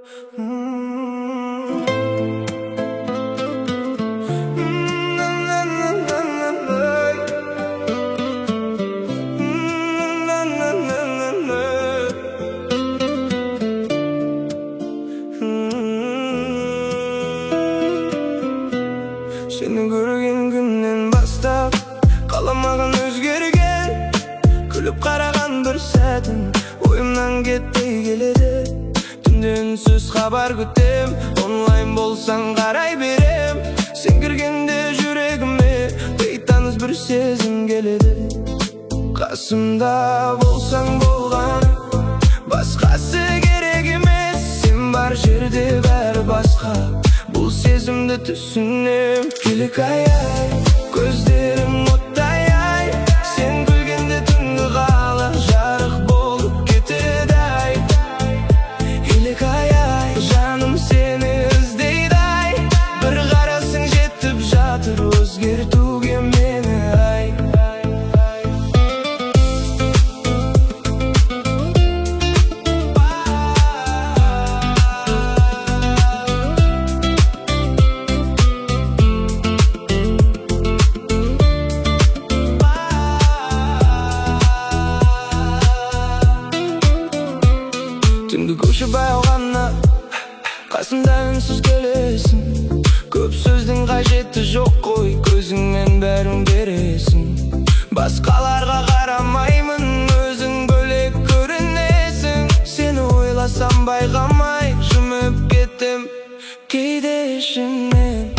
Seni görген günden bastap kalamagan özgergen, külüp karagan bir saatin oyumdan ketpey keledi. Tünde ünsüz habar kütem, online bolsan karay berem. Sen kirgende yüregime beytanız bir sezim keledi. Kasımda bolsan bolgan, başkası gerek emes. Sen bar jerde bär başka, bu sezimde түсінем. Келек ай-ай, көздерім оттай-ай. Sen күлгенде түнгі қала жарық болып кетеді-ай. Келек ай-ай, жаным сені іздейді-ай. Bir қарасың жетіп жатыр өзгертуге мені-ай. Түнгі көшіп аяғанна қасымда үнсіз келесің. Көп сөздің қажеті жоқ қой, көзіңмен бәрін бересің. Басқаларға қарамаймын, өзің бөлек көрінесің. Сені ойласам байқамай жұмып кеттім кейде ішімнен.